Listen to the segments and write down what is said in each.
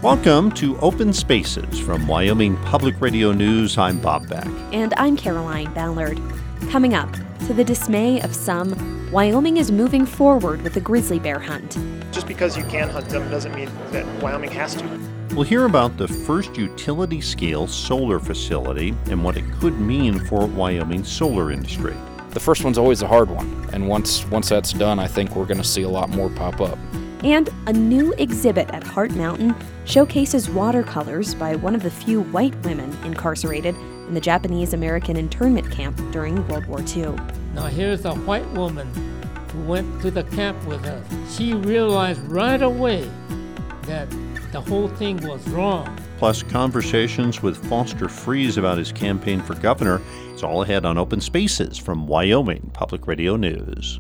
Welcome to Open Spaces from Wyoming Public Radio News. I'm Bob Beck. And I'm Caroline Ballard. Coming up, to the dismay of some, Wyoming is moving forward with the grizzly bear hunt. Just because you can hunt them doesn't mean that Wyoming has to. We'll hear about the first utility-scale solar facility and what it could mean for Wyoming's solar industry. The first one's always a hard one, and once that's done, I think we're going to see a lot more pop up. And a new exhibit at Heart Mountain showcases watercolors by one of the few white women incarcerated in the Japanese-American internment camp during World War II. Now here's a white woman who went to the camp with us. She realized right away that the whole thing was wrong. Plus conversations with Foster Friess about his campaign for governor. It's all ahead on Open Spaces from Wyoming Public Radio News.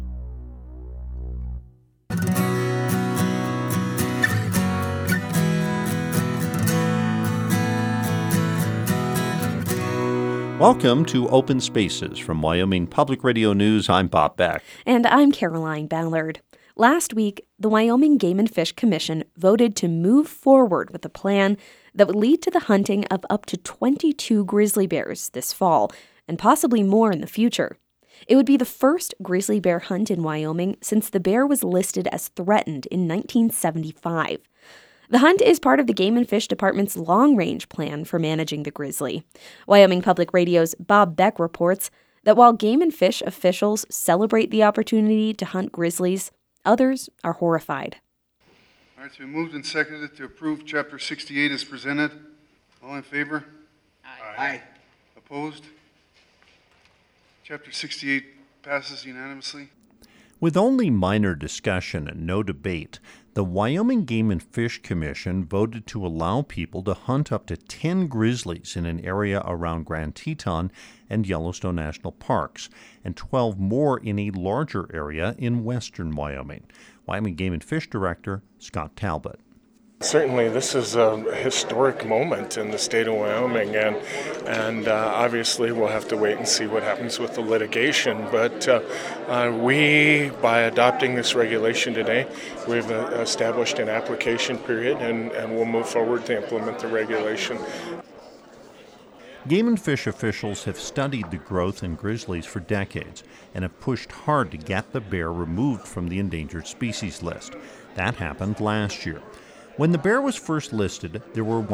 Welcome to Open Spaces from Wyoming Public Radio News. I'm Bob Beck. And I'm Caroline Ballard. Last week, the Wyoming Game and Fish Commission voted to move forward with a plan that would lead to the hunting of up to 22 grizzly bears this fall, and possibly more in the future. It would be the first grizzly bear hunt in Wyoming since the bear was listed as threatened in 1975. The hunt is part of the Game and Fish Department's long-range plan for managing the grizzly. Wyoming Public Radio's Bob Beck reports that while Game and Fish officials celebrate the opportunity to hunt grizzlies, others are horrified. All right, it's been moved and seconded to approve Chapter 68 as presented. All in favor? Aye. Opposed? Chapter 68 passes unanimously. With only minor discussion and no debate, the Wyoming Game and Fish Commission voted to allow people to hunt up to 10 grizzlies in an area around Grand Teton and Yellowstone National Parks, and 12 more in a larger area in western Wyoming. Wyoming Game and Fish Director Scott Talbot. Certainly, this is a historic moment in the state of Wyoming, and obviously we'll have to wait and see what happens with the litigation. But we, by adopting this regulation today, we've established an application period, and we'll move forward to implement the regulation. Game and Fish officials have studied the growth in grizzlies for decades and have pushed hard to get the bear removed from the endangered species list. That happened last year. When the bear was first listed, there were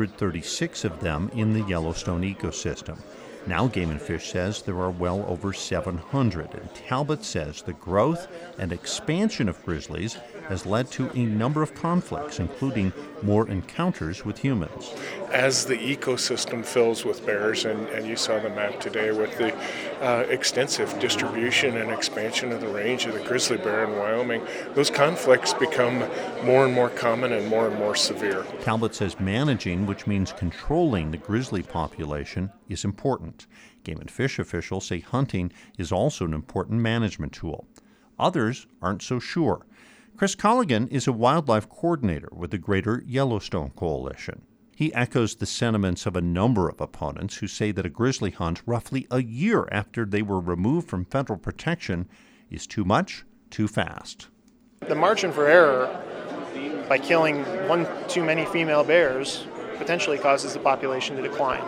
136 of them in the Yellowstone ecosystem. Now Game and Fish says there are well over 700, and Talbot says the growth and expansion of grizzlies has led to a number of conflicts, including more encounters with humans. As the ecosystem fills with bears, and you saw the map today with the extensive distribution and expansion of the range of the grizzly bear in Wyoming, those conflicts become more and more common and more severe. Talbot says managing, which means controlling the grizzly population, is important. Game and Fish officials say hunting is also an important management tool. Others aren't so sure. Chris Colligan is a wildlife coordinator with the Greater Yellowstone Coalition. He echoes the sentiments of a number of opponents who say that a grizzly hunt roughly a year after they were removed from federal protection is too much, too fast. The margin for error by killing one too many female bears potentially causes the population to decline.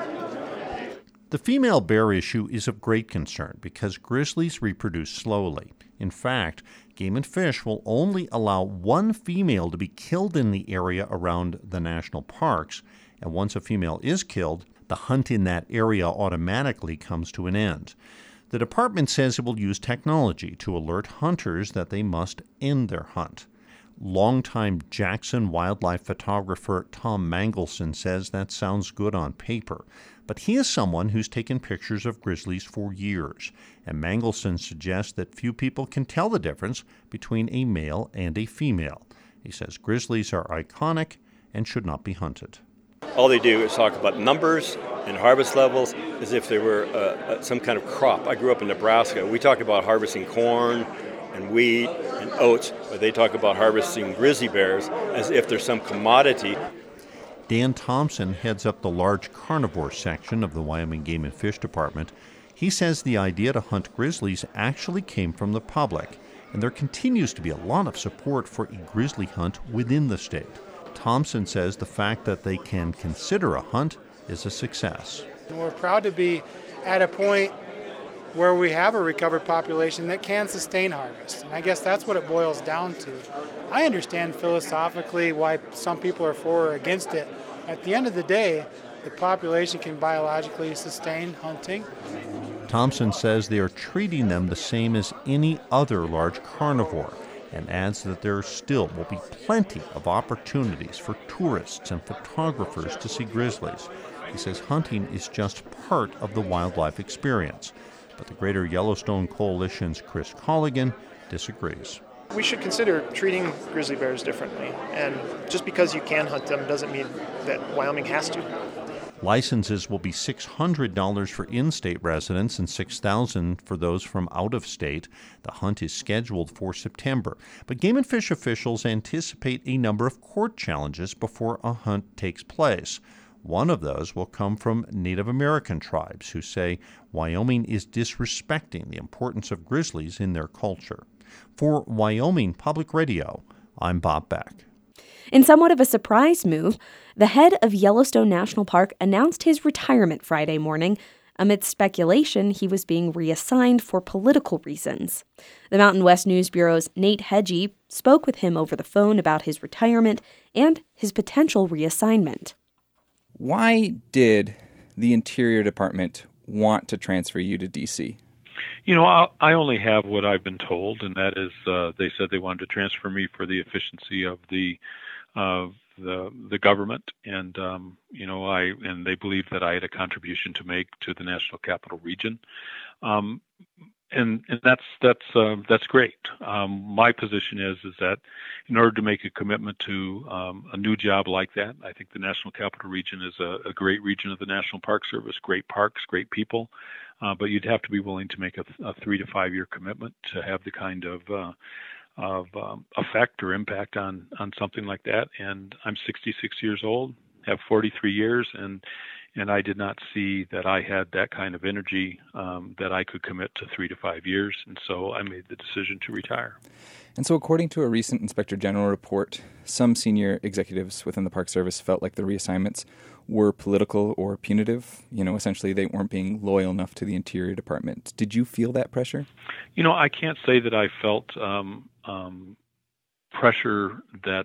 The female bear issue is of great concern because grizzlies reproduce slowly. In fact, Game and Fish will only allow one female to be killed in the area around the national parks, and once a female is killed, the hunt in that area automatically comes to an end. The department says it will use technology to alert hunters that they must end their hunt. Longtime Jackson wildlife photographer Tom Mangelson says that sounds good on paper, but he is someone who's taken pictures of grizzlies for years, and Mangelson suggests that few people can tell the difference between a male and a female. He says grizzlies are iconic and should not be hunted. All they do is talk about numbers and harvest levels as if they were some kind of crop. I grew up in Nebraska. We talk about harvesting corn and wheat and oats, but they talk about harvesting grizzly bears as if they're some commodity. Dan Thompson heads up the large carnivore section of the Wyoming Game and Fish Department. He says the idea to hunt grizzlies actually came from the public, and there continues to be a lot of support for a grizzly hunt within the state. Thompson says the fact that they can consider a hunt is a success. We're proud to be at a point where we have a recovered population that can sustain harvest. And I guess that's what it boils down to. I understand philosophically why some people are for or against it. At the end of the day, the population can biologically sustain hunting. Thompson says they are treating them the same as any other large carnivore, and adds that there still will be plenty of opportunities for tourists and photographers to see grizzlies. He says hunting is just part of the wildlife experience. But the Greater Yellowstone Coalition's Chris Colligan disagrees. We should consider treating grizzly bears differently. And just because you can hunt them doesn't mean that Wyoming has to. Licenses will be $600 for in-state residents and $6,000 for those from out of state. The hunt is scheduled for September. But Game and Fish officials anticipate a number of court challenges before a hunt takes place. One of those will come from Native American tribes who say Wyoming is disrespecting the importance of grizzlies in their culture. For Wyoming Public Radio, I'm Bob Beck. In somewhat of a surprise move, the head of Yellowstone National Park announced his retirement Friday morning amid speculation he was being reassigned for political reasons. The Mountain West News Bureau's Nate Hedgie spoke with him over the phone about his retirement and his potential reassignment. Why did the Interior Department want to transfer you to D.C.? You know, I only have what I've been told, and that is they said they wanted to transfer me for the efficiency of the government, and and they believed that I had a contribution to make to the National Capital Region, and that's great. My position is that in order to make a commitment to a new job like that, I think the National Capital Region is a great region of the National Park Service, great parks, great people, but you'd have to be willing to make a 3 to 5 year commitment to have the kind of effect or impact on something like that. And I'm 66 years old, have 43 years, and I did not see that I had that kind of energy that I could commit to 3 to 5 years, and so I made the decision to retire. And so according to a recent Inspector General report, some senior executives within the Park Service felt like the reassignments were political or punitive. You know, essentially they weren't being loyal enough to the Interior Department. Did you feel that pressure? You know, I can't say that I felt pressure that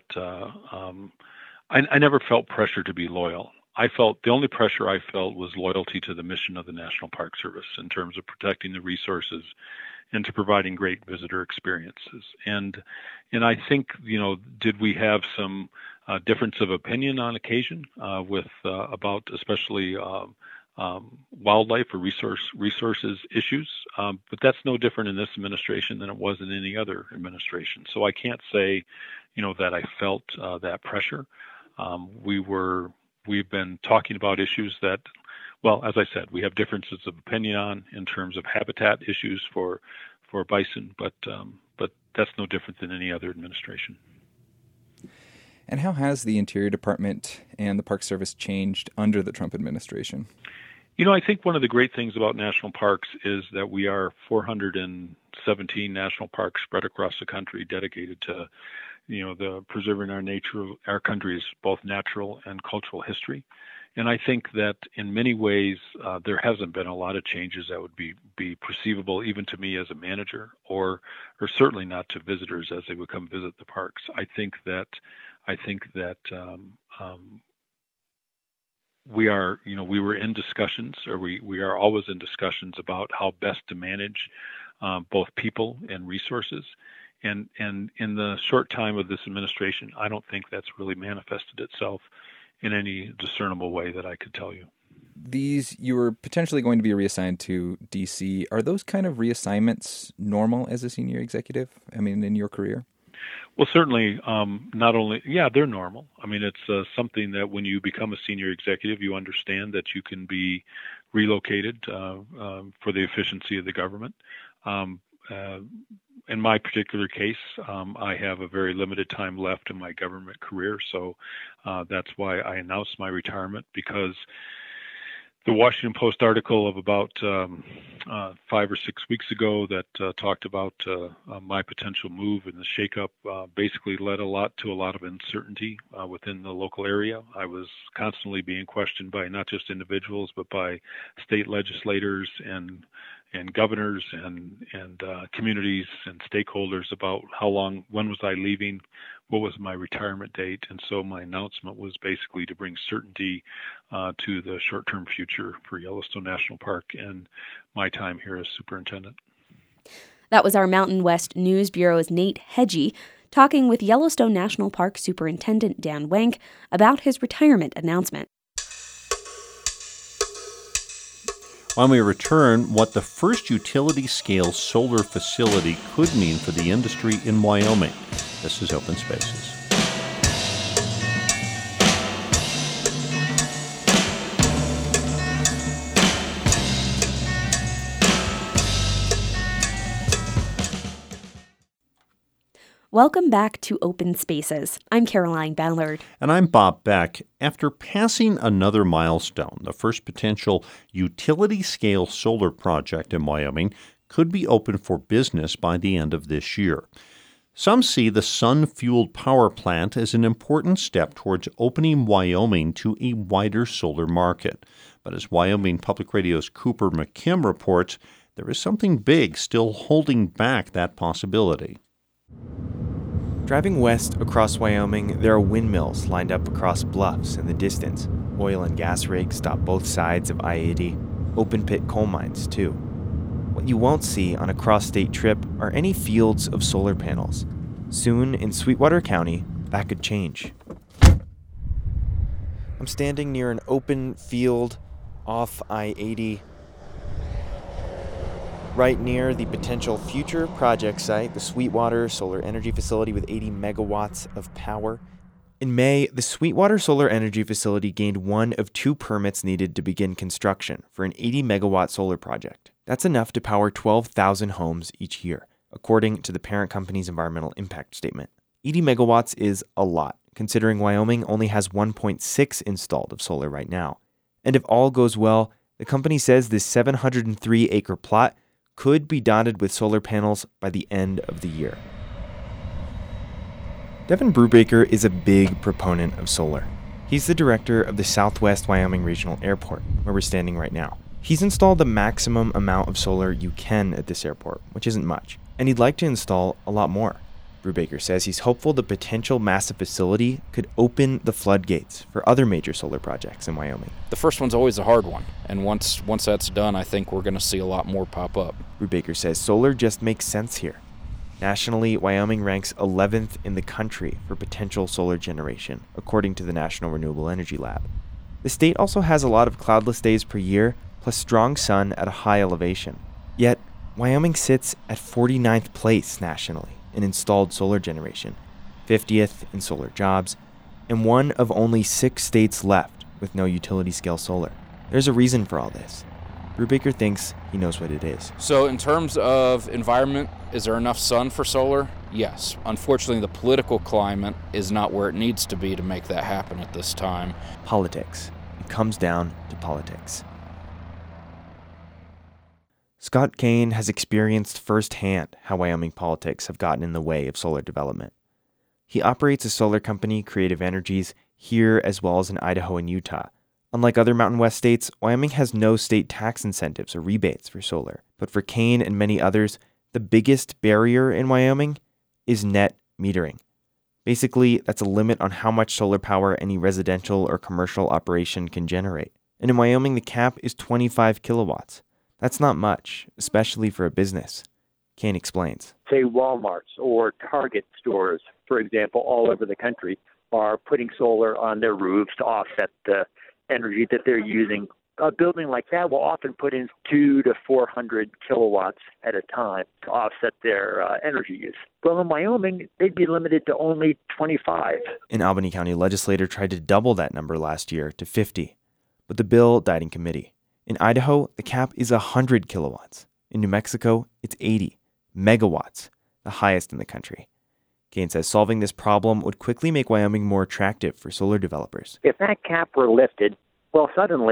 I never felt pressure to be loyal. I felt the only pressure I felt was loyalty to the mission of the National Park Service in terms of protecting the resources and to providing great visitor experiences. And I think, you know, did we have some difference of opinion on occasion with about especially wildlife or resources issues, but that's no different in this administration than it was in any other administration. So I can't say, you know, that I felt that pressure. We've been talking about issues that, well, as I said, we have differences of opinion on in terms of habitat issues for bison, but that's no different than any other administration. And how has the Interior Department and the Park Service changed under the Trump administration? You know, I think one of the great things about national parks is that we are 417 national parks spread across the country dedicated to, you know, the preserving our nature, our country's both natural and cultural history. And I think that in many ways, there hasn't been a lot of changes that would be perceivable even to me as a manager, or certainly not to visitors as they would come visit the parks. I think that we are, you know, we were in discussions, or we are always in discussions about how best to manage both people and resources. And in the short time of this administration, I don't think that's really manifested itself in any discernible way that I could tell you. You were potentially going to be reassigned to D.C. Are those kind of reassignments normal as a senior executive? I mean, in your career? Well, certainly, they're normal. I mean, it's something that when you become a senior executive, you understand that you can be relocated for the efficiency of the government. In my particular case, I have a very limited time left in my government career, so that's why I announced my retirement, because the Washington Post article of about 5 or 6 weeks ago that talked about my potential move and the shakeup basically led to a lot of uncertainty within the local area. I was constantly being questioned by not just individuals, but by state legislators and governors and communities and stakeholders about when was I leaving, what was my retirement date, and so my announcement was basically to bring certainty to the short-term future for Yellowstone National Park and my time here as superintendent. That was our Mountain West News Bureau's Nate Hedgie talking with Yellowstone National Park Superintendent Dan Wenk about his retirement announcement. When we return, what the first utility-scale solar facility could mean for the industry in Wyoming. This is Open Spaces. Welcome back to Open Spaces. I'm Caroline Ballard. And I'm Bob Beck. After passing another milestone, the first potential utility-scale solar project in Wyoming could be open for business by the end of this year. Some see the sun-fueled power plant as an important step towards opening Wyoming to a wider solar market. But as Wyoming Public Radio's Cooper McKim reports, there is something big still holding back that possibility. Driving west across Wyoming, there are windmills lined up across bluffs in the distance. Oil and gas rigs stop both sides of I-80. Open-pit coal mines, too. What you won't see on a cross-state trip are any fields of solar panels. Soon, in Sweetwater County, that could change. I'm standing near an open field off I-80, right near the potential future project site, the Sweetwater Solar Energy Facility with 80 megawatts of power. In May, the Sweetwater Solar Energy Facility gained one of 2 permits needed to begin construction for an 80-megawatt solar project. That's enough to power 12,000 homes each year, according to the parent company's environmental impact statement. 80 megawatts is a lot, considering Wyoming only has 1.6 installed of solar right now. And if all goes well, the company says this 703-acre plot could be dotted with solar panels by the end of the year. Devin Brubaker is a big proponent of solar. He's the director of the Southwest Wyoming Regional Airport, where we're standing right now. He's installed the maximum amount of solar you can at this airport, which isn't much, and he'd like to install a lot more. Brubaker says he's hopeful the potential massive facility could open the floodgates for other major solar projects in Wyoming. The first one's always a hard one, and once that's done, I think we're going to see a lot more pop up. Brubaker says solar just makes sense here. Nationally, Wyoming ranks 11th in the country for potential solar generation, according to the National Renewable Energy Lab. The state also has a lot of cloudless days per year, plus strong sun at a high elevation. Yet, Wyoming sits at 49th place nationally in installed solar generation, 50th in solar jobs, and one of only 6 states left with no utility-scale solar. There's a reason for all this. Brubaker thinks he knows what it is. So in terms of environment, is there enough sun for solar? Yes. Unfortunately, the political climate is not where it needs to be to make that happen at this time. Politics. It comes down to politics. Scott Kane has experienced firsthand how Wyoming politics have gotten in the way of solar development. He operates a solar company, Creative Energies, here as well as in Idaho and Utah. Unlike other Mountain West states, Wyoming has no state tax incentives or rebates for solar. But for Kane and many others, the biggest barrier in Wyoming is net metering. Basically, that's a limit on how much solar power any residential or commercial operation can generate. And in Wyoming, the cap is 25 kilowatts. That's not much, especially for a business. Kane explains. Say Walmarts or Target stores, for example, all over the country are putting solar on their roofs to offset the energy that they're using. A building like that will often put in 200 to 400 kilowatts at a time to offset their energy use. Well, in Wyoming, they'd be limited to only 25. An Albany County legislator tried to double that number last year to 50, but the bill died in committee. In Idaho, the cap is 100 kilowatts. In New Mexico, it's 80 megawatts, the highest in the country. Kane says solving this problem would quickly make Wyoming more attractive for solar developers. If that cap were lifted, well, suddenly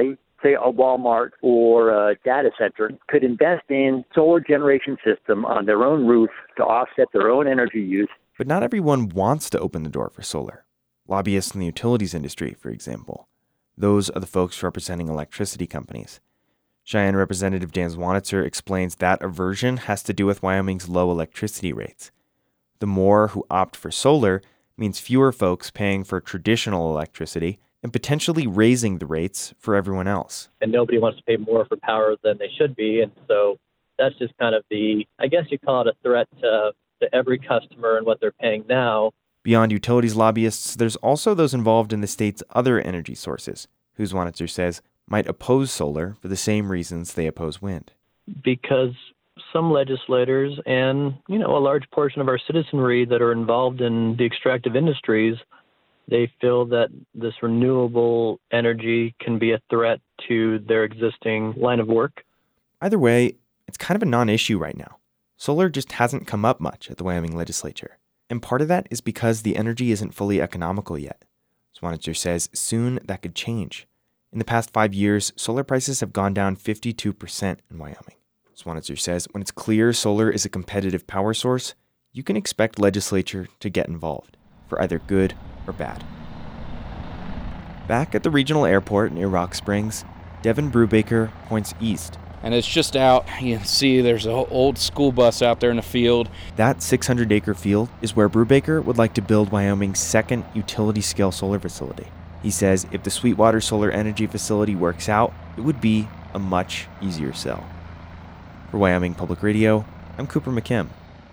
say a Walmart or a data center, could invest in solar generation system on their own roof to offset their own energy use. But not everyone wants to open the door for solar. Lobbyists in the utilities industry, for example. Those are the folks representing electricity companies. Cheyenne Representative Dan Zwanitzer explains that aversion has to do with Wyoming's low electricity rates. The more who opt for solar means fewer folks paying for traditional electricity and potentially raising the rates for everyone else. And nobody wants to pay more for power than they should be. And so that's just kind of I guess you call it a threat to every customer and what they're paying now. Beyond utilities lobbyists, there's also those involved in the state's other energy sources, who Zwanitzer says might oppose solar for the same reasons they oppose wind. Because some legislators and, a large portion of our citizenry that are involved in the extractive industries, they feel that this renewable energy can be a threat to their existing line of work. Either way, it's kind of a non-issue right now. Solar just hasn't come up much at the Wyoming legislature. And part of that is because the energy isn't fully economical yet. Zwanitzer says soon that could change. In the past 5 years, solar prices have gone down 52% in Wyoming. Zwanitzer says when it's clear solar is a competitive power source, you can expect legislature to get involved, for either good or bad. Back at the regional airport near Rock Springs, Devin Brubaker points east. And it's just out, you can see there's an old school bus out there in the field. That 600-acre field is where Brubaker would like to build Wyoming's second utility-scale solar facility. He says if the Sweetwater Solar Energy Facility works out, it would be a much easier sell. For Wyoming Public Radio, I'm Cooper McKim.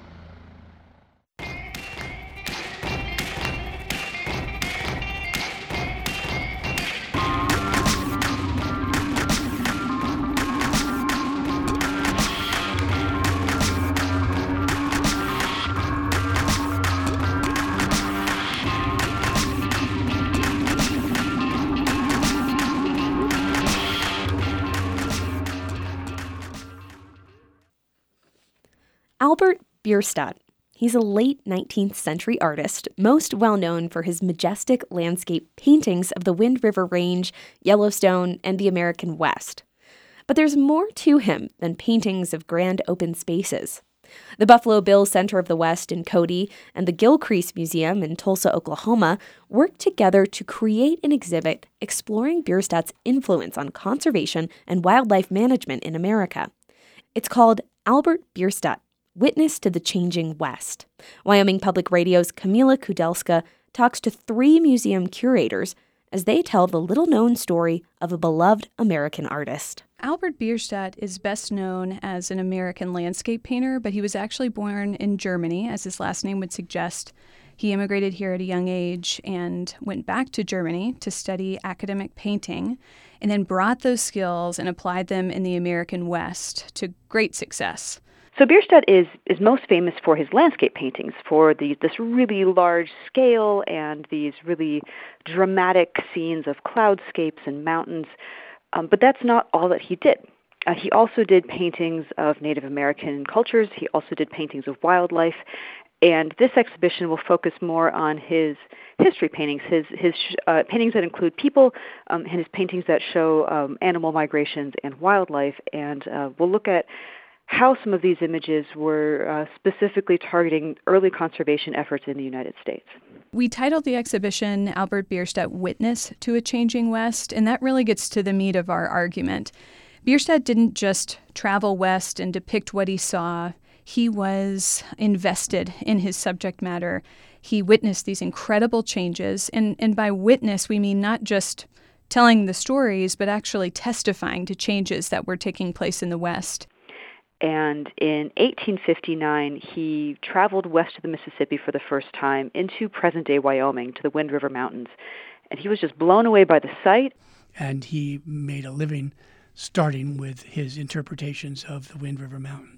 Albert Bierstadt. He's a late 19th century artist, most well known for his majestic landscape paintings of the Wind River Range, Yellowstone, and the American West. But there's more to him than paintings of grand open spaces. The Buffalo Bill Center of the West in Cody and the Gilcrease Museum in Tulsa, Oklahoma, worked together to create an exhibit exploring Bierstadt's influence on conservation and wildlife management in America. It's called Albert Bierstadt, Witness to the Changing West. Wyoming Public Radio's Camila Kudelska talks to 3 museum curators as they tell the little-known story of a beloved American artist. Albert Bierstadt is best known as an American landscape painter, but he was actually born in Germany, as his last name would suggest. He immigrated here at a young age and went back to Germany to study academic painting, and then brought those skills and applied them in the American West to great success. So Bierstadt is most famous for his landscape paintings, for this really large scale and these really dramatic scenes of cloudscapes and mountains. But that's not all that he did. He also did paintings of Native American cultures. He also did paintings of wildlife. And this exhibition will focus more on his history paintings, his paintings that include people, and his paintings that show animal migrations and wildlife. And we'll look at how some of these images were specifically targeting early conservation efforts in the United States. We titled the exhibition Albert Bierstadt, Witness to a Changing West, and that really gets to the meat of our argument. Bierstadt didn't just travel west and depict what he saw. He was invested in his subject matter. He witnessed these incredible changes, and by witness we mean not just telling the stories, but actually testifying to changes that were taking place in the West. And in 1859, he traveled west of the Mississippi for the first time into present-day Wyoming to the Wind River Mountains. And he was just blown away by the sight. And he made a living starting with his interpretations of the Wind River Mountain.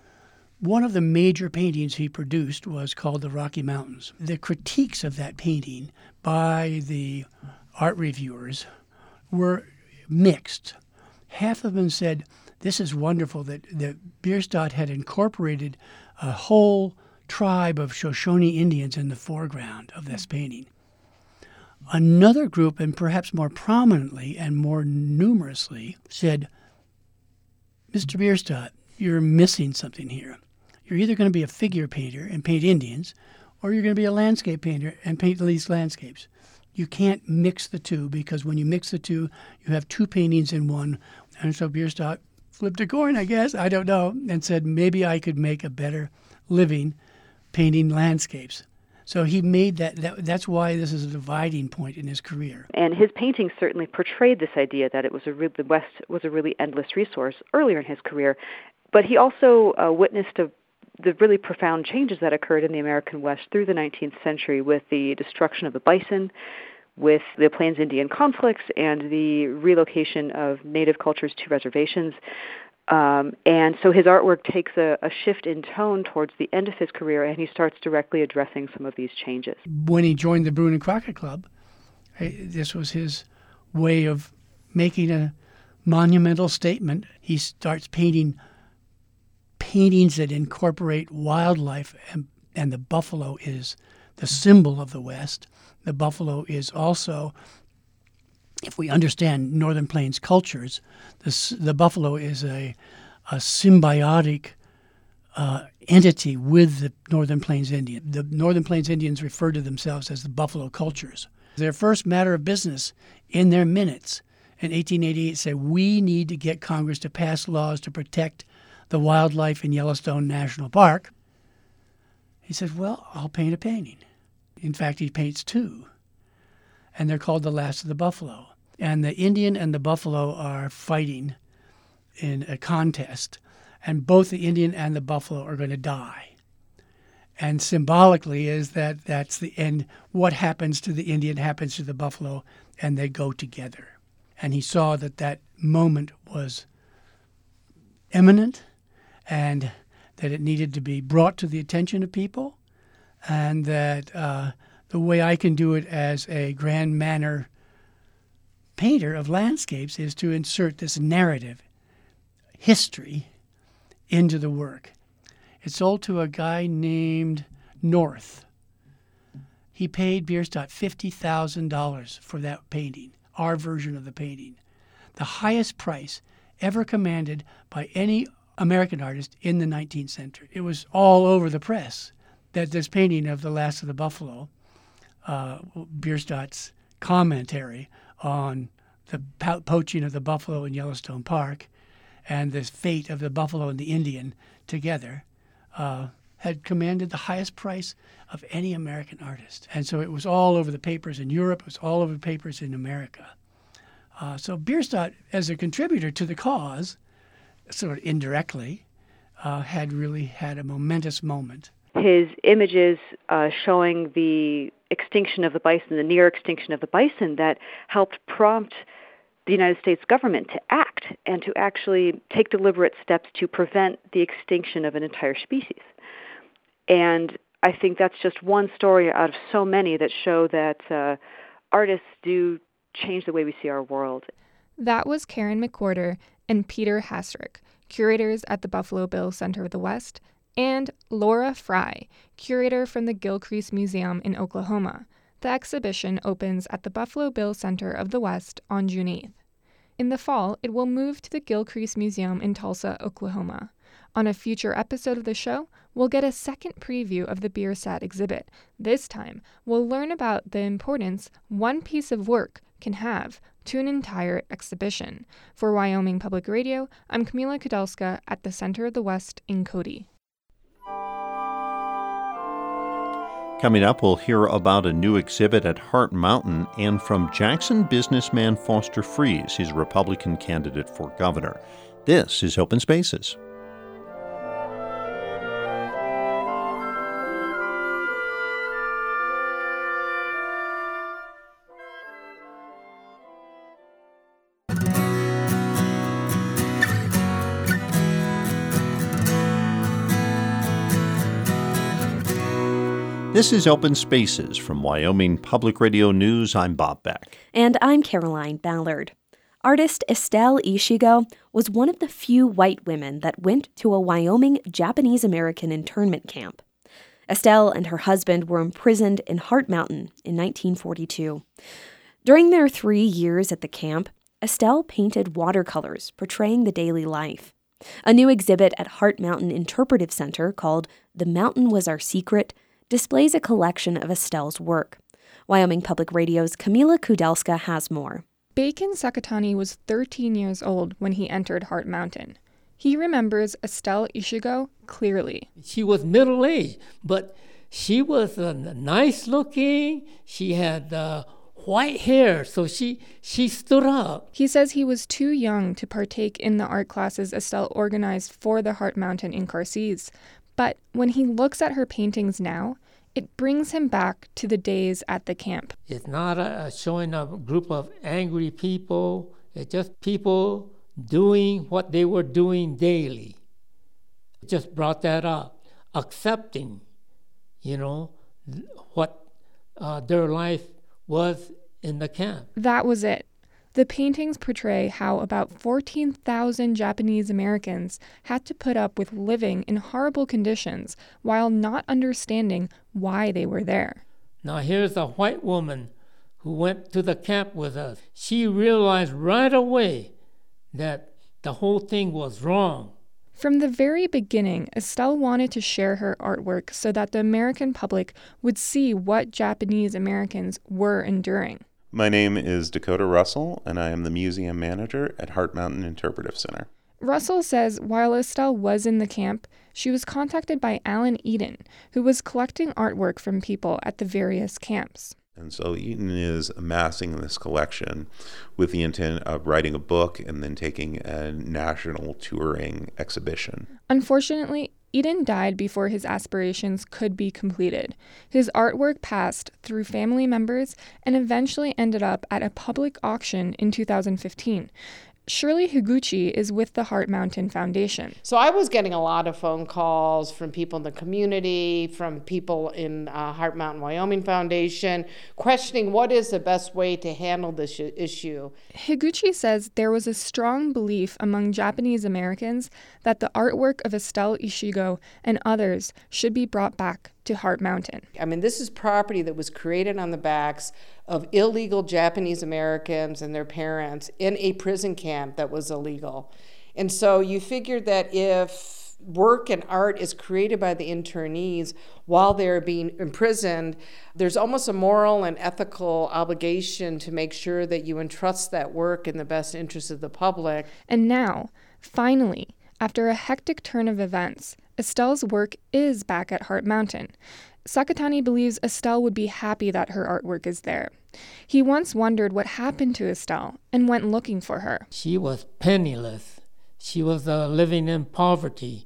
One of the major paintings he produced was called the Rocky Mountains. The critiques of that painting by the art reviewers were mixed. Half of them said, this is wonderful that Bierstadt had incorporated a whole tribe of Shoshone Indians in the foreground of this painting. Another group, and perhaps more prominently and more numerously, said, Mr. Bierstadt, you're missing something here. You're either going to be a figure painter and paint Indians, or you're going to be a landscape painter and paint these landscapes. You can't mix the two, because when you mix the two, you have two paintings in one. And so Bierstadt flipped a coin, I guess, I don't know, and said, maybe I could make a better living painting landscapes. So he made that's why this is a dividing point in his career. And his paintings certainly portrayed this idea that it was the West was a really endless resource earlier in his career. But he also witnessed the really profound changes that occurred in the American West through the 19th century with the destruction of the bison, with the Plains Indian conflicts, and the relocation of native cultures to reservations. And so his artwork takes a shift in tone towards the end of his career, and he starts directly addressing some of these changes. When he joined the Bruin and Crockett Club, this was his way of making a monumental statement. He starts painting paintings that incorporate wildlife, and the buffalo is the symbol of the West. The buffalo is also, if we understand Northern Plains cultures, the buffalo is a symbiotic entity with the Northern Plains Indian. The Northern Plains Indians refer to themselves as the buffalo cultures. Their first matter of business in their minutes in 1888 said, we need to get Congress to pass laws to protect the wildlife in Yellowstone National Park. He said, well, I'll paint a painting. In fact, he paints two, and they're called The Last of the Buffalo. And the Indian and the buffalo are fighting in a contest, and both the Indian and the buffalo are going to die. And symbolically is that's the end. What happens to the Indian happens to the buffalo, and they go together. And he saw that moment was imminent, and that it needed to be brought to the attention of people, and that the way I can do it as a grand manner painter of landscapes is to insert this narrative, history, into the work. It's sold to a guy named North. He paid Bierstadt $50,000 for that painting, our version of the painting, the highest price ever commanded by any American artist in the 19th century. It was all over the press that this painting of The Last of the Buffalo, Bierstadt's commentary on the poaching of the buffalo in Yellowstone Park and the fate of the buffalo and the Indian together, had commanded the highest price of any American artist. And so it was all over the papers in Europe, it was all over the papers in America. So Bierstadt, as a contributor to the cause, sort of indirectly, had really had a momentous moment. His images showing the extinction of the bison, the near extinction of the bison, that helped prompt the United States government to act and to actually take deliberate steps to prevent the extinction of an entire species. And I think that's just one story out of so many that show that artists do change the way we see our world. That was Karen McWhorter and Peter Hasrick, curators at the Buffalo Bill Center of the West, and Laura Fry, curator from the Gilcrease Museum in Oklahoma. The exhibition opens at the Buffalo Bill Center of the West on June 8th. In the fall, it will move to the Gilcrease Museum in Tulsa, Oklahoma. On a future episode of the show, we'll get a second preview of the Bierstadt exhibit. This time, we'll learn about the importance one piece of work can have to an entire exhibition. For Wyoming Public Radio, I'm Camila Kudelska at the Center of the West in Cody. Coming up, we'll hear about a new exhibit at Hart Mountain and from Jackson businessman Foster Friess, his Republican candidate for governor. This is Open Spaces. This is Open Spaces from Wyoming Public Radio News. I'm Bob Beck. And I'm Caroline Ballard. Artist Estelle Ishigo was one of the few white women that went to a Wyoming Japanese-American internment camp. Estelle and her husband were imprisoned in Heart Mountain in 1942. During their 3 years at the camp, Estelle painted watercolors portraying the daily life. A new exhibit at Heart Mountain Interpretive Center called The Mountain Was Our Secret displays a collection of Estelle's work. Wyoming Public Radio's Camila Kudelska has more. Bacon Sakatani was 13 years old when he entered Heart Mountain. He remembers Estelle Ishigo clearly. She was middle-aged, but she was nice looking. She had white hair, so she stood up. He says he was too young to partake in the art classes Estelle organized for the Heart Mountain in Carcese. But when he looks at her paintings now, it brings him back to the days at the camp. It's not showing a group of angry people. It's just people doing what they were doing daily. It just brought that up. Accepting, what their life was in the camp. That was it. The paintings portray how about 14,000 Japanese Americans had to put up with living in horrible conditions while not understanding why they were there. Now here's a white woman who went to the camp with us. She realized right away that the whole thing was wrong. From the very beginning, Estelle wanted to share her artwork so that the American public would see what Japanese Americans were enduring. My name is Dakota Russell, and I am the museum manager at Heart Mountain Interpretive Center. Russell says while Estelle was in the camp, she was contacted by Alan Eden, who was collecting artwork from people at the various camps. And so Eden is amassing this collection with the intent of writing a book and then taking a national touring exhibition. Unfortunately, Eden died before his aspirations could be completed. His artwork passed through family members and eventually ended up at a public auction in 2015. Shirley Higuchi is with the Heart Mountain Foundation. So I was getting a lot of phone calls from people in the community, from people in Heart Mountain Wyoming Foundation, questioning what is the best way to handle this issue. Higuchi says there was a strong belief among Japanese Americans that the artwork of Estelle Ishigo and others should be brought back to Heart Mountain. I mean, this is property that was created on the backs of illegal Japanese Americans and their parents in a prison camp that was illegal. And so you figured that if work and art is created by the internees while they're being imprisoned, there's almost a moral and ethical obligation to make sure that you entrust that work in the best interest of the public. And now, finally, after a hectic turn of events, Estelle's work is back at Heart Mountain. Sakatani believes Estelle would be happy that her artwork is there. He once wondered what happened to Estelle and went looking for her. She was penniless. She was living in poverty.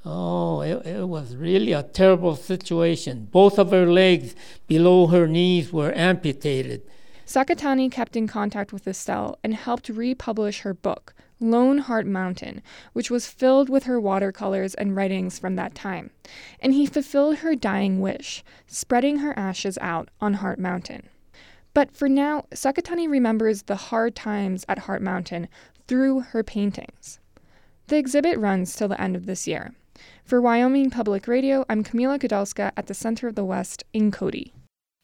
Oh, it was really a terrible situation. Both of her legs below her knees were amputated. Sakatani kept in contact with Estelle and helped republish her book, Lone Heart Mountain, which was filled with her watercolors and writings from that time. And he fulfilled her dying wish, spreading her ashes out on Heart Mountain. But for now, Sakatani remembers the hard times at Heart Mountain through her paintings. The exhibit runs till the end of this year. For Wyoming Public Radio, I'm Camila Kudelska at the Center of the West in Cody.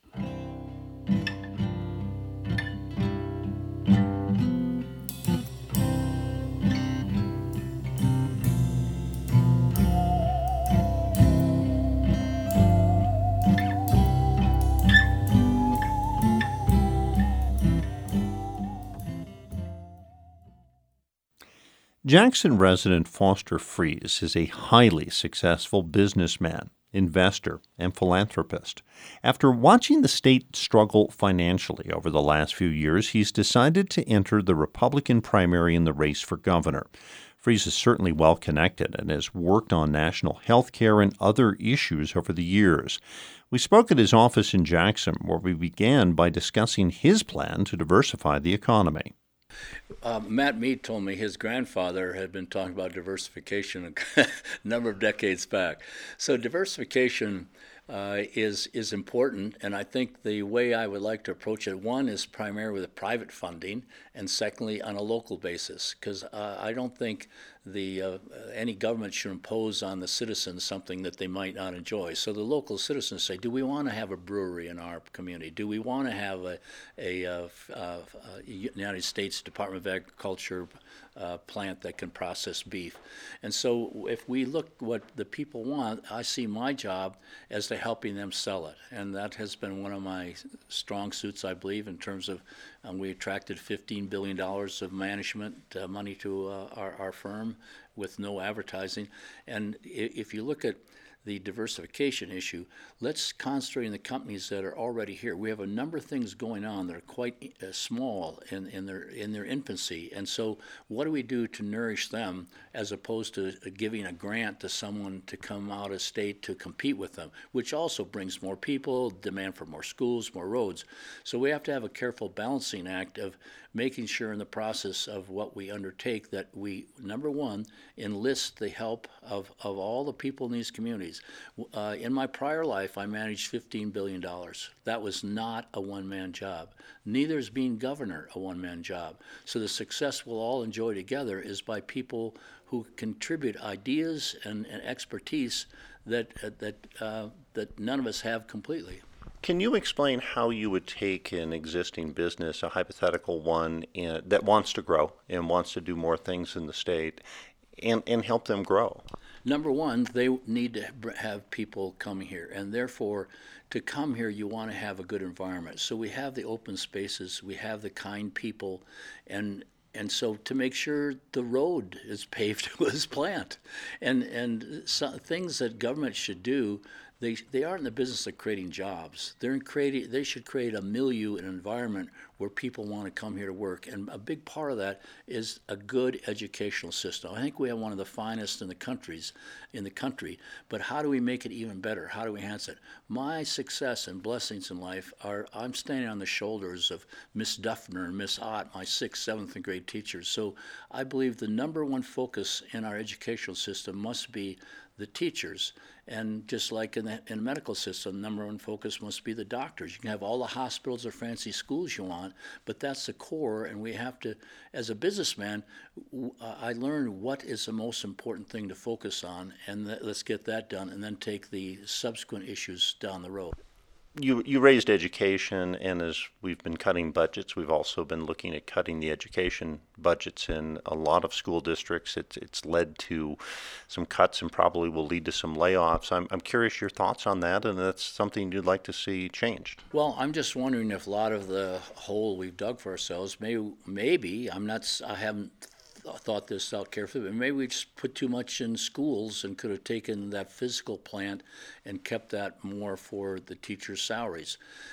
Jackson resident Foster Fries is a highly successful businessman, investor, and philanthropist. After watching the state struggle financially over the last few years, he's decided to enter the Republican primary in the race for governor. Fries is certainly well connected and has worked on national health care and other issues over the years. We spoke at his office in Jackson, where we began by discussing his plan to diversify the economy. Matt Mead told me his grandfather had been talking about diversification a number of decades back. So diversification is important, and I think the way I would like to approach it, one is primarily with private funding, and secondly on a local basis, because I don't think any government should impose on the citizens something that they might not enjoy. So the local citizens say, do we want to have a brewery in our community? Do we want to have a United States Department of Agriculture plant that can process beef? And so if we look what the people want, I see my job as to helping them sell it. And that has been one of my strong suits, I believe, in terms of we attracted $15 billion of management money to our firm with no advertising. And if you look at the diversification issue, let's concentrate on the companies that are already here. We have a number of things going on that are quite small in their infancy, and so what do we do to nourish them as opposed to giving a grant to someone to come out of state to compete with them, which also brings more people, demand for more schools, more roads. So we have to have a careful balancing act of making sure in the process of what we undertake that we, number one, enlist the help of all the people in these communities. In my prior life, I managed $15 billion. That was not a one-man job. Neither is being governor a one-man job. So the success we'll all enjoy together is by people who contribute ideas and expertise that none of us have completely. Can you explain how you would take an existing business, a hypothetical one, that wants to grow and wants to do more things in the state, and help them grow? Number one, they need to have people coming here, and therefore, to come here, you want to have a good environment. So we have the open spaces, we have the kind people, and so to make sure the road is paved to this plant, and so things that government should do. They aren't in the business of creating jobs. They should create a milieu, an environment where people want to come here to work. And a big part of that is a good educational system. I think we have one of the finest in the country, but how do we make it even better? How do we enhance it? My success and blessings in life are I'm standing on the shoulders of Miss Duffner and Miss Ott, my 6th, 7th grade teachers. So I believe the number one focus in our educational system must be the teachers. And just like in the medical system, number one focus must be the doctors. You can have all the hospitals or fancy schools you want, but that's the core, and we have to, as a businessman, I learned what is the most important thing to focus on, and let's get that done, and then take the subsequent issues down the road. You raised education, and as we've been cutting budgets, we've also been looking at cutting the education budgets in a lot of school districts. It's led to some cuts and probably will lead to some layoffs. I'm curious your thoughts on that, and that's something you'd like to see changed. Well, I'm just wondering if a lot of the hole we've dug for ourselves, maybe I haven't thought this out carefully, but maybe we just put too much in schools and could have taken that physical plant and kept that more for the teachers' salaries.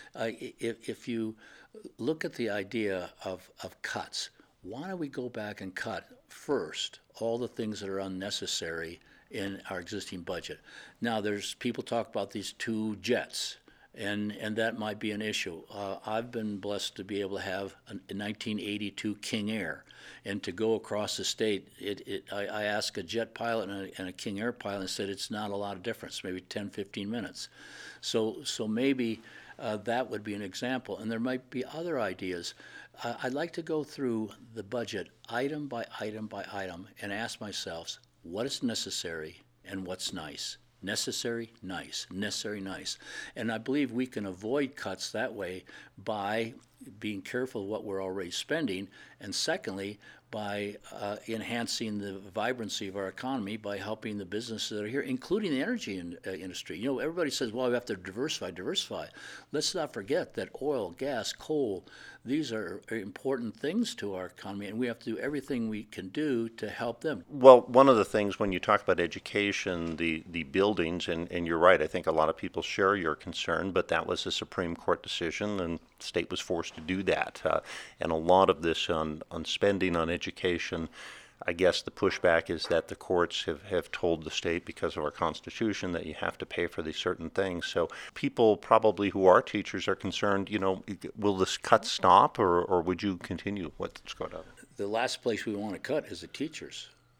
If you look at the idea of cuts, why don't we go back and cut first all the things that are unnecessary in our existing budget? Now, there's people talk about these 2 jets. And that might be an issue. I've been blessed to be able to have a 1982 King Air, and to go across the state. I asked a jet pilot and a King Air pilot, and said it's not a lot of difference, maybe 10, 15 minutes. So maybe that would be an example, and there might be other ideas. I'd like to go through the budget item by item by item and ask myself what is necessary and what's nice. Necessary, nice. Necessary, nice. And I believe we can avoid cuts that way by being careful of what we're already spending, and secondly, by enhancing the vibrancy of our economy by helping the businesses that are here, including the energy industry. You know, everybody says, well, we have to diversify. Let's not forget that oil, gas, coal, these are important things to our economy, and we have to do everything we can do to help them. Well, one of the things when you talk about education, the buildings, and you're right, I think a lot of people share your concern, but that was a Supreme Court decision, and the state was forced to do that. And a lot of this on spending on education, I guess the pushback is that the courts have told the state, because of our Constitution, that you have to pay for these certain things. So people probably who are teachers are concerned, will this cut stop, or would you continue what's going on? The last place we want to cut is the teachers.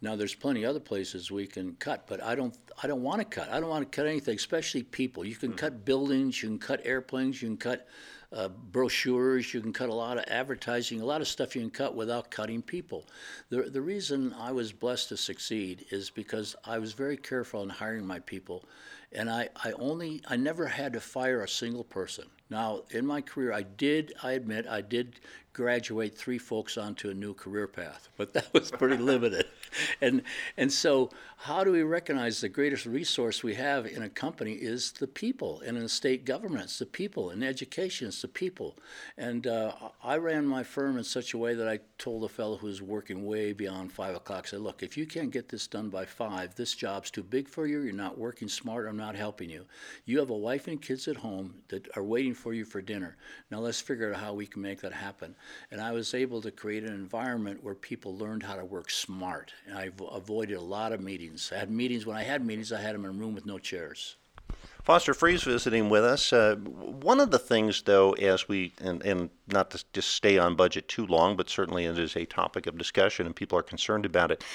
Now, there's plenty of other places we can cut, but I don't want to cut. I don't want to cut anything, especially people. You can cut buildings, you can cut airplanes, you can cut brochures, you can cut a lot of advertising, a lot of stuff you can cut without cutting people. The reason I was blessed to succeed is because I was very careful in hiring my people, and I never had to fire a single person. Now, in my career, I admit I did graduate 3 folks onto a new career path, but that was pretty limited. And so how do we recognize the greatest resource we have in a company is the people, and in the state government, it's the people, in education, it's the people. And I ran my firm in such a way that I told a fellow who was working way beyond 5 o'clock, I said, look, if you can't get this done by 5, this job's too big for you, you're not working smart, I'm not helping you. You have a wife and kids at home that are waiting for you for dinner. Now let's figure out how we can make that happen. And I was able to create an environment where people learned how to work smart. And I avoided a lot of meetings. When I had meetings, I had them in a room with no chairs. Foster Free's visiting with us. One of the things, though, as we, and not to just stay on budget too long, but certainly it is a topic of discussion and people are concerned about it.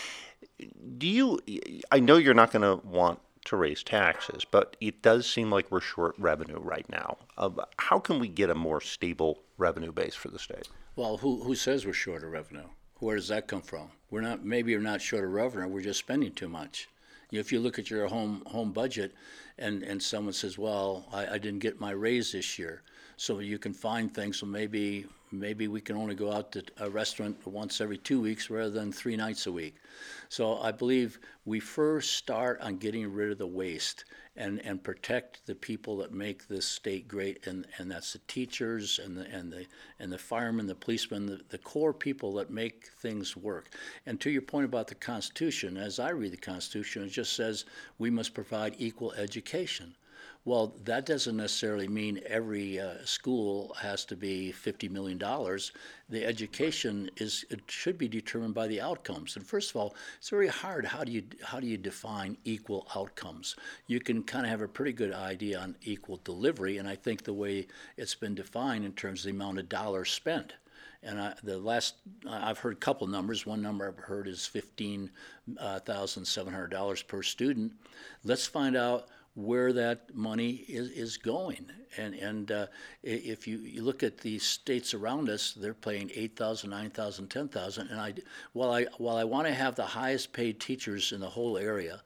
I know you're not going to want to raise taxes, but it does seem like we're short revenue right now. How can we get a more stable revenue base for the state? Well, who says we're short of revenue? Where does that come from? Maybe we're not short of revenue, we're just spending too much. If you look at your home budget and someone says, well, I didn't get my raise this year, so you can find things, so maybe we can only go out to a restaurant once every 2 weeks rather than 3 nights a week. So I believe we first start on getting rid of the waste and protect the people that make this state great, and that's the teachers and the firemen, the policemen, the core people that make things work. And to your point about the Constitution, as I read the Constitution, it just says we must provide equal education. Well, that doesn't necessarily mean every school has to be $50 million. The education should be determined by the outcomes. And first of all, it's very hard. How do you define equal outcomes? You can kind of have a pretty good idea on equal delivery, and I think the way it's been defined in terms of the amount of dollars spent. And I've heard a couple numbers. One number I've heard is $15,700 per student. Let's find out where that money is going. And if you look at the states around us, they're paying $8,000, $9,000, $10,000. And while I want to have the highest paid teachers in the whole area,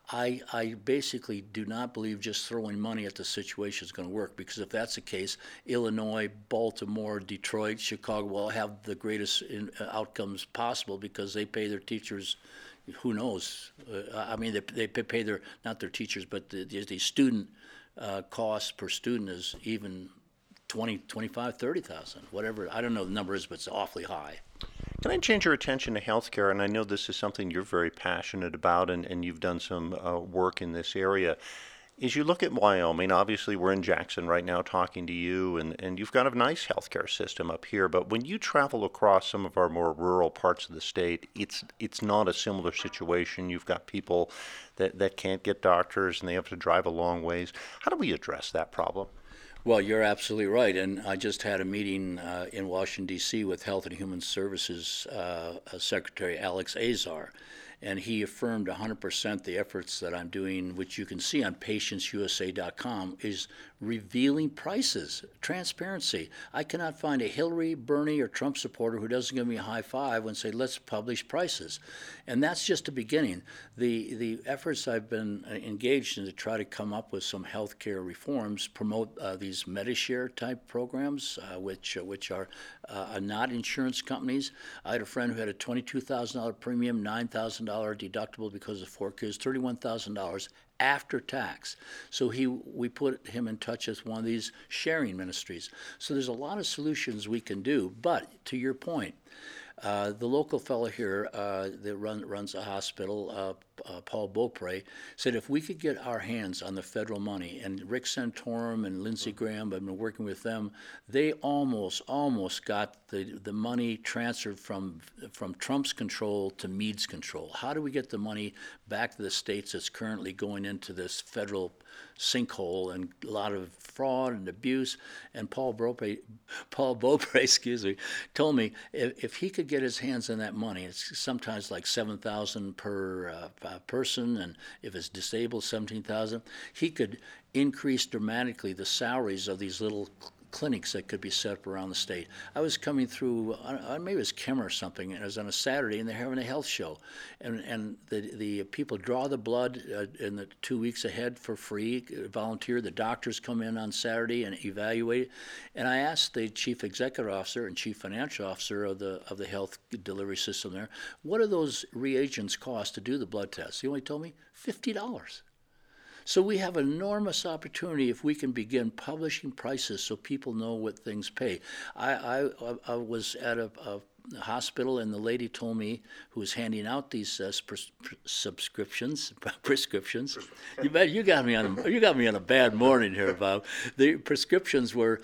I basically do not believe just throwing money at the situation is going to work, because if that's the case, Illinois, Baltimore, Detroit, Chicago will have the greatest outcomes possible because they pay their teachers. Who knows? They pay not their teachers, but the student cost per student is even 20, 25, 30,000, whatever. I don't know the number is, but it's awfully high. Can I change your attention to healthcare? And I know this is something you're very passionate about, and you've done some work in this area. As you look at Wyoming, obviously we're in Jackson right now talking to you, and you've got a nice healthcare system up here, but when you travel across some of our more rural parts of the state, it's not a similar situation. You've got people that can't get doctors, and they have to drive a long ways. How do we address that problem? Well, you're absolutely right, and I just had a meeting in Washington, D.C. with Health and Human Services Secretary Alex Azar, and he affirmed 100% the efforts that I'm doing, which you can see on patientsusa.com, is revealing prices, transparency. I cannot find a Hillary, Bernie, or Trump supporter who doesn't give me a high five and say, let's publish prices. And that's just the beginning. The efforts I've been engaged in to try to come up with some healthcare reforms promote these Medishare type programs, which are not insurance companies. I had a friend who had a $22,000 premium, $9,000 deductible because of 4 kids, $31,000 after tax. So we put him in touch with one of these sharing ministries. So there's a lot of solutions we can do. But to your point, the local fellow here that runs a hospital Paul Beaupre, said if we could get our hands on the federal money, and Rick Santorum and Lindsey Graham, I've been working with them, they almost got the money transferred from Trump's control to Meade's control. How do we get the money back to the states that's currently going into this federal sinkhole and a lot of fraud and abuse? And Paul Beaupre, told me if he could get his hands on that money, it's sometimes like $7,000 per person, and if it's disabled, $17,000. He could increase dramatically the salaries of these little clinics that could be set up around the state. I was coming through, maybe it was Kim or something, and it was on a Saturday, and they're having a health show. And the people draw the blood in the 2 weeks ahead for free, volunteer. The doctors come in on Saturday and evaluate it. And I asked the chief executive officer and chief financial officer of the health delivery system there, what do those reagents cost to do the blood tests? He only told me $50. So we have enormous opportunity if we can begin publishing prices so people know what things pay. I was at a hospital, and the lady told me, who was handing out these prescriptions. You got me on a bad morning here, Bob. The prescriptions were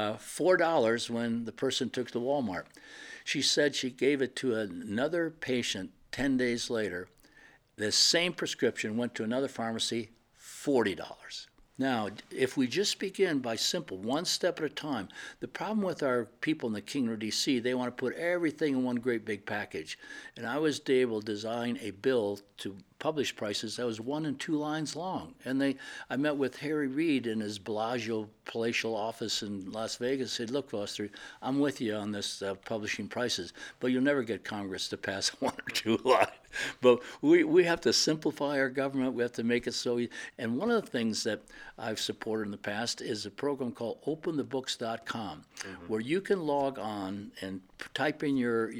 $4 when the person took to Walmart. She said she gave it to another patient 10 days later. The same prescription went to another pharmacy, $40. Now, if we just begin by simple, one step at a time, the problem with our people in the Kingdom of D.C., they want to put everything in one great big package. And I was able to design a bill to publish prices that was 1 and 2 lines long. And I met with Harry Reid in his Bellagio palatial office in Las Vegas. Said, look, Foster, I'm with you on this publishing prices, but you'll never get Congress to pass 1 or 2 lines. But we have to simplify our government. We have to make it so easy. And one of the things that I've supported in the past is a program called openthebooks.com, where you can log on and type in your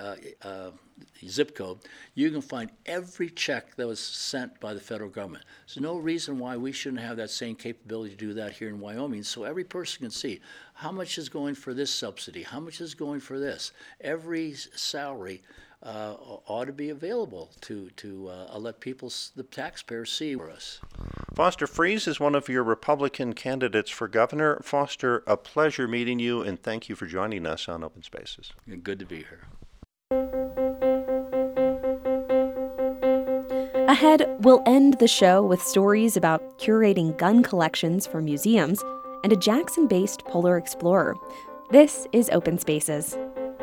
zip code. You can find every check that was sent by the federal government. There's no reason why we shouldn't have that same capability to do that here in Wyoming, so every person can see how much is going for this subsidy, how much is going for this. Every salary ought to be available to let people, the taxpayers, see for us. Foster Friess is one of your Republican candidates for governor. Foster, a pleasure meeting you, and thank you for joining us on Open Spaces. Good to be here. Ahead, we'll end the show with stories about curating gun collections for museums and a Jackson-based polar explorer. This is Open Spaces.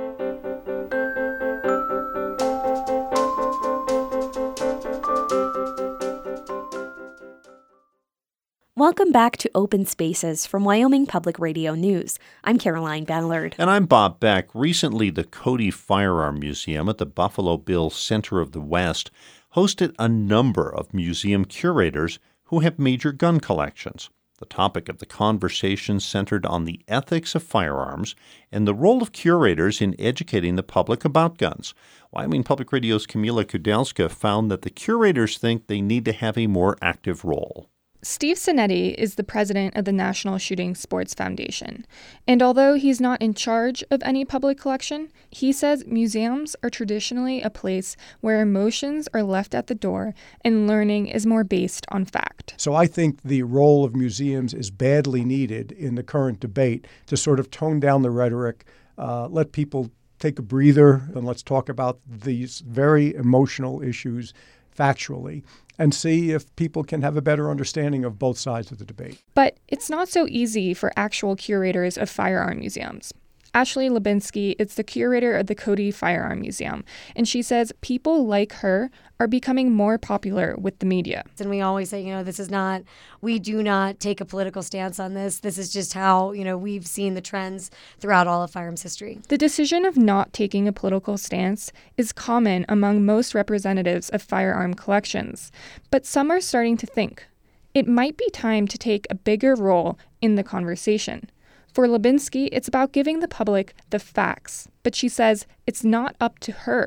Welcome back to Open Spaces from Wyoming Public Radio News. I'm Caroline Ballard. And I'm Bob Beck. Recently, the Cody Firearm Museum at the Buffalo Bill Center of the West hosted a number of museum curators who have major gun collections. The topic of the conversation centered on the ethics of firearms and the role of curators in educating the public about guns. Wyoming Public Radio's Camila Kudelska found that the curators think they need to have a more active role. Steve Sinetti is the president of the National Shooting Sports Foundation, and although he's not in charge of any public collection, he says museums are traditionally a place where emotions are left at the door and learning is more based on fact. So I think the role of museums is badly needed in the current debate to sort of tone down the rhetoric, let people take a breather, and let's talk about these very emotional issues factually, and see if people can have a better understanding of both sides of the debate. But it's not so easy for actual curators of firearm museums. Ashley Lubinsky is the curator of the Cody Firearm Museum, and she says people like her are becoming more popular with the media. And we always say, we do not take a political stance on this. This is just how, we've seen the trends throughout all of firearms history. The decision of not taking a political stance is common among most representatives of firearm collections, but some are starting to think it might be time to take a bigger role in the conversation. For Lubinsky, it's about giving the public the facts, but she says it's not up to her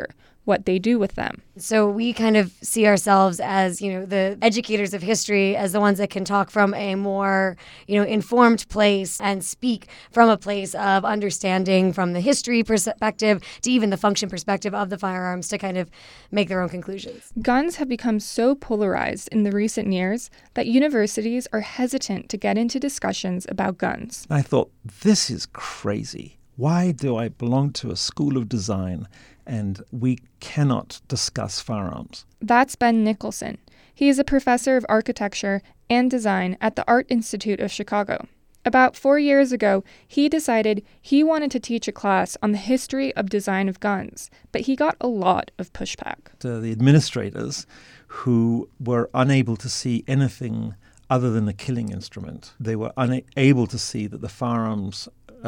what they do with them. So we kind of see ourselves as, the educators of history, as the ones that can talk from a more, informed place and speak from a place of understanding from the history perspective to even the function perspective of the firearms to kind of make their own conclusions. Guns have become so polarized in the recent years that universities are hesitant to get into discussions about guns. I thought, this is crazy. Why do I belong to a school of design and we cannot discuss firearms? That's Ben Nicholson. He is a professor of architecture and design at the Art Institute of Chicago. About 4 years ago, he decided he wanted to teach a class on the history of design of guns, but he got a lot of pushback. The administrators who were unable to see anything other than a killing instrument, they were unable to see that the firearms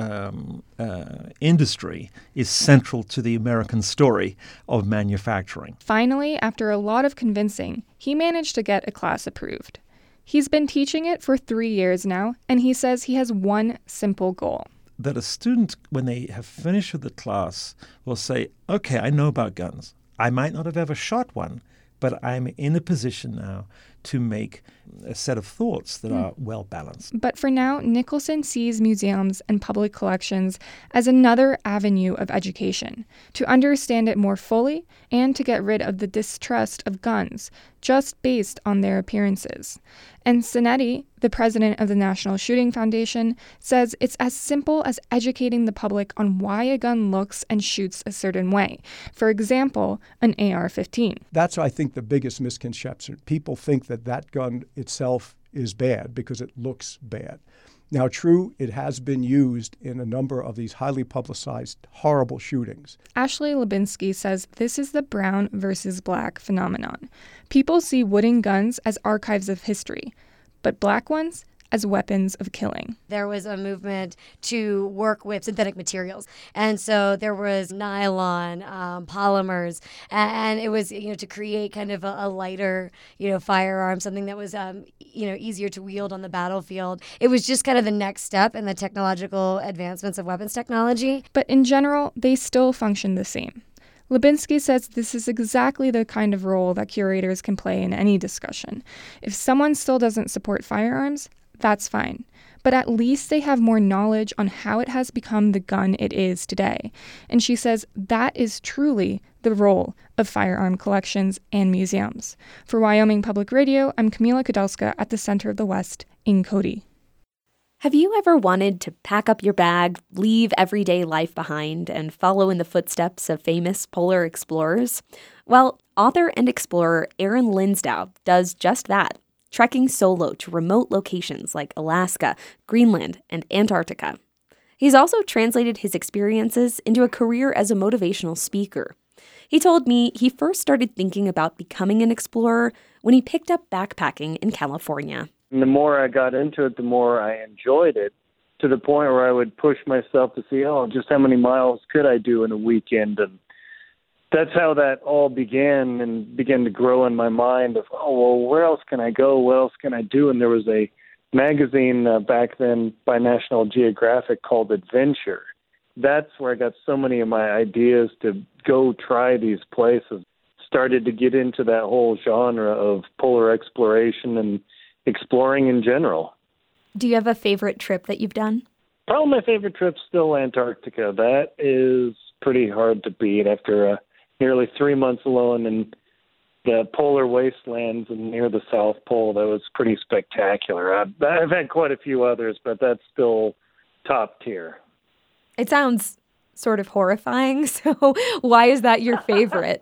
industry is central to the American story of manufacturing. Finally, after a lot of convincing, he managed to get a class approved. He's been teaching it for 3 years now, and he says he has one simple goal. That a student, when they have finished with the class, will say, okay, I know about guns. I might not have ever shot one, but I'm in a position now to make a set of thoughts that are well balanced. But for now, Nicholson sees museums and public collections as another avenue of education, to understand it more fully and to get rid of the distrust of guns just based on their appearances. And Sinetti, the president of the National Shooting Foundation, says it's as simple as educating the public on why a gun looks and shoots a certain way. For example, an AR-15. That's, I think, the biggest misconception. People think that gun itself is bad because it looks bad. Now, true, it has been used in a number of these highly publicized, horrible shootings. Ashley Lubinsky says this is the brown versus black phenomenon. People see wooden guns as archives of history, but black ones as weapons of killing. There was a movement to work with synthetic materials. And so there was nylon, polymers, and it was, to create kind of a lighter, firearm, something that was, easier to wield on the battlefield. It was just kind of the next step in the technological advancements of weapons technology. But in general, they still function the same. Lubinsky says this is exactly the kind of role that curators can play in any discussion. If someone still doesn't support firearms, that's fine. But at least they have more knowledge on how it has become the gun it is today. And she says that is truly the role of firearm collections and museums. For Wyoming Public Radio, I'm Camila Kudelska at the Center of the West in Cody. Have you ever wanted to pack up your bag, leave everyday life behind, and follow in the footsteps of famous polar explorers? Well, author and explorer Aaron Linsdau does just that, trekking solo to remote locations like Alaska, Greenland, and Antarctica. He's also translated his experiences into a career as a motivational speaker. He told me he first started thinking about becoming an explorer when he picked up backpacking in California. And the more I got into it, the more I enjoyed it, to the point where I would push myself to see, just how many miles could I do in a weekend? And that's how that all began and began to grow in my mind of, where else can I go? What else can I do? And there was a magazine back then by National Geographic called Adventure. That's where I got so many of my ideas to go try these places. Started to get into that whole genre of polar exploration and exploring in general. Do you have a favorite trip that you've done? Probably my favorite trip's still Antarctica. That is pretty hard to beat after nearly 3 months alone in the polar wastelands and near the South Pole. That was pretty spectacular. I've had quite a few others, but that's still top tier. It sounds sort of horrifying, so why is that your favorite?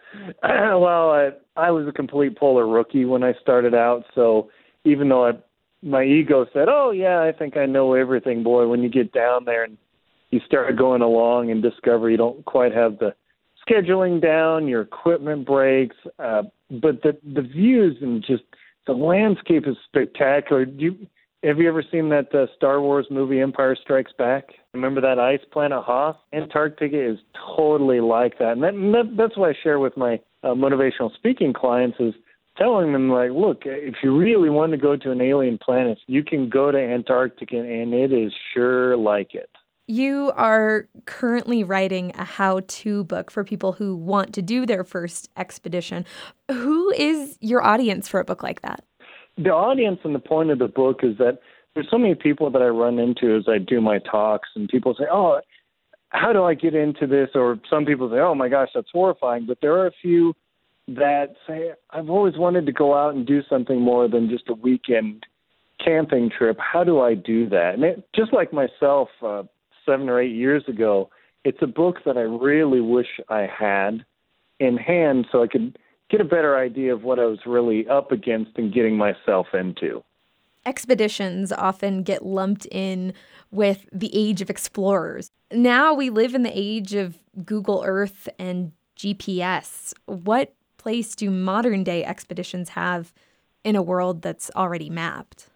Well, I was a complete polar rookie when I started out, so even though my ego said, I think I know everything, boy, when you get down there and you start going along and discover you don't quite have the scheduling down, your equipment breaks, but the views and just the landscape is spectacular. Have you ever seen that Star Wars movie Empire Strikes Back? Remember that ice planet Hoth? Antarctica is totally like that. And that's what I share with my motivational speaking clients is telling them, look, if you really want to go to an alien planet, you can go to Antarctica, and it is sure like it. You are currently writing a how-to book for people who want to do their first expedition. Who is your audience for a book like that? The audience and the point of the book is that there's so many people that I run into as I do my talks, and people say, oh, how do I get into this? Or some people say, oh my gosh, that's horrifying. But there are a few that say, I've always wanted to go out and do something more than just a weekend camping trip. How do I do that? And just like myself, 7 or 8 years ago, it's a book that I really wish I had in hand so I could get a better idea of what I was really up against and getting myself into. Expeditions often get lumped in with the age of explorers. Now we live in the age of Google Earth and GPS. What place do modern day expeditions have in a world that's already mapped?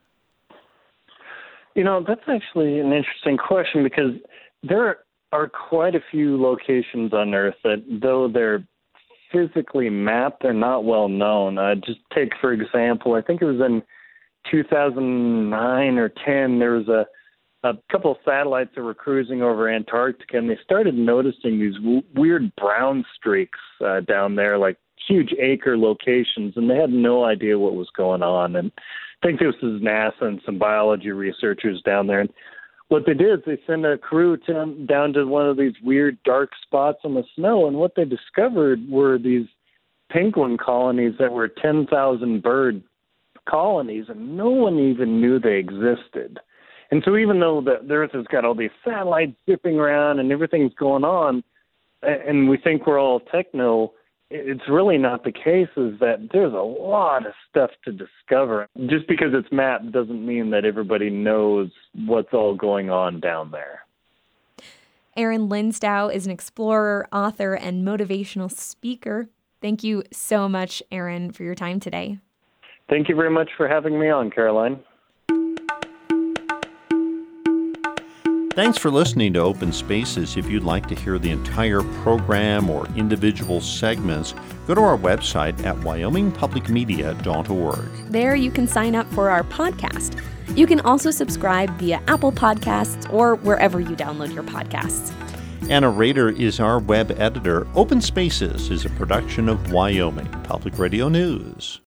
That's actually an interesting question because there are quite a few locations on Earth that, though they're physically mapped, they're not well known. Just take, for example, I think it was in 2009 or 10, there was a couple of satellites that were cruising over Antarctica, and they started noticing these weird brown streaks down there, like huge acre locations, and they had no idea what was going on. And I think this was NASA and some biology researchers down there. And what they did is they sent a crew down to one of these weird dark spots on the snow, and what they discovered were these penguin colonies that were 10,000 bird colonies, and no one even knew they existed. And so even though the Earth has got all these satellites zipping around and everything's going on, and we think we're all techno, it's really not the case, is that there's a lot of stuff to discover. Just because it's mapped doesn't mean that everybody knows what's all going on down there. Aaron Linsdau is an explorer, author, and motivational speaker. Thank you so much, Aaron, for your time today. Thank you very much for having me on, Caroline. Thanks for listening to Open Spaces. If you'd like to hear the entire program or individual segments, go to our website at wyomingpublicmedia.org. There you can sign up for our podcast. You can also subscribe via Apple Podcasts or wherever you download your podcasts. Anna Rader is our web editor. Open Spaces is a production of Wyoming Public Radio News.